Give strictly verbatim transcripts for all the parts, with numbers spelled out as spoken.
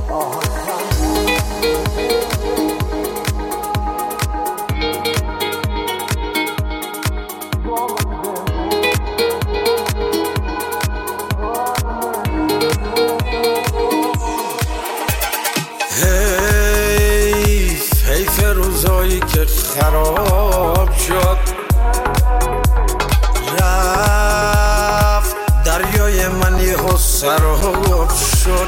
روزایی که خراب شد رفت دریای من یهو سراب شد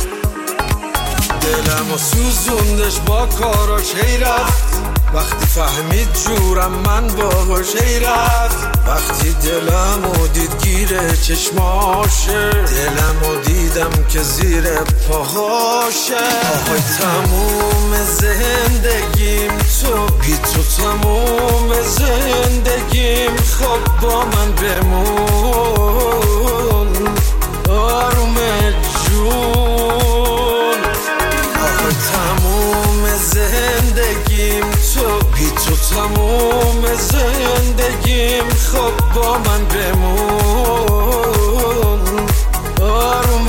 دلم و سوزوندش با کاراش هی رفت وقتی فهمید جورم من باهاش هی رفت وقتی دلم و دید گیره چشماشه دلم و دیدم که زیر پاهاشه آهای تموم زندگیم تو بی تو تموم زندگیم خب با من بمون آروم جون آهای تموم زندگیم تو بی تو تموم زندگیم خب با من بمون آروم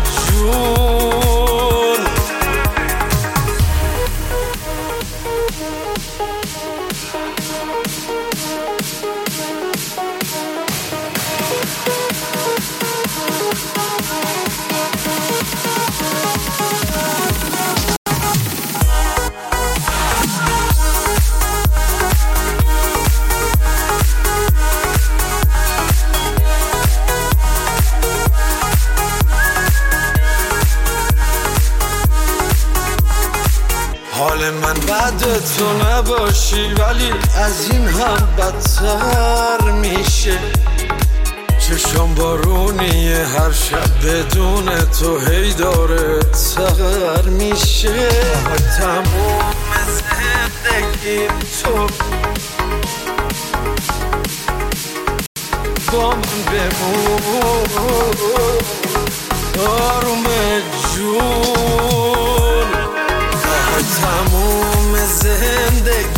جون حال من بعد تو نباشی ولی از این هم بدتر میشه چشم بارونیه هر شب بدون تو هی داره تر میشه تموم زندگیم تو با من بمون آروم جون تموم زندگی